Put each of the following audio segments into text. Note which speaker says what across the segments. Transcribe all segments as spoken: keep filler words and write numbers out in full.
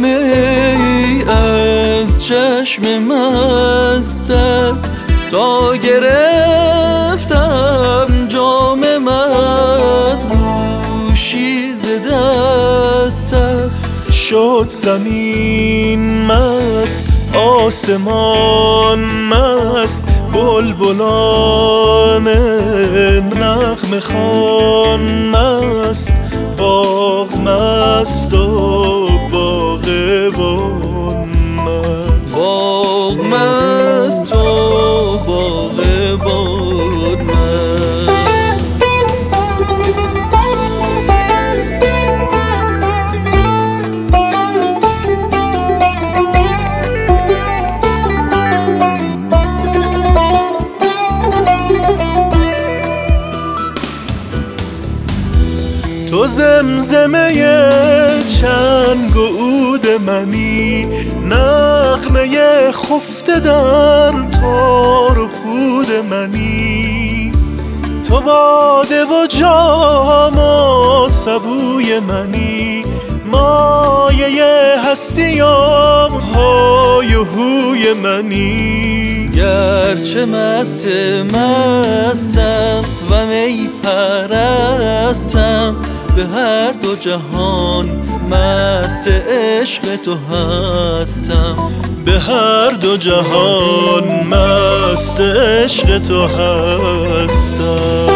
Speaker 1: می از چشم مستت تا گرفتم جام مدهوشی ز دستت.
Speaker 2: شد زمین مست، آسمان مست، بلبلان نغمه خوان مست، باغ مست و باغبان مست.
Speaker 1: باغ مست و باغبان مست.
Speaker 2: تو زمزمه چنگ و عود منی، نغمه خفته در تار و پود منی. تو باده و جام و سبوی منی، مایه هستیم های و هوی منی.
Speaker 1: گرچه مست مستم و می پرستم، به هر دو جهان مست عشق تو هستم.
Speaker 2: به هر دو جهان مست عشق تو هستم.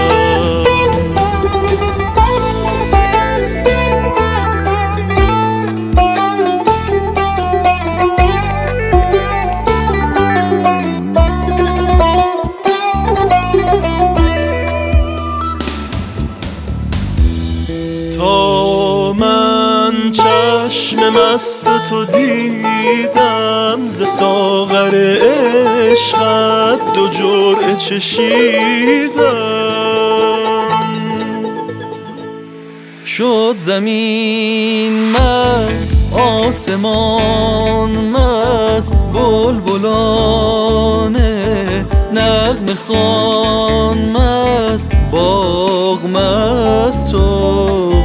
Speaker 2: تا من چشم مست تو دیدم، ز ساغر عشقت دو جرعه چشیدم.
Speaker 1: شد زمین مست، آسمان مست، بلبلان نغمه خوان مست، باغ مست و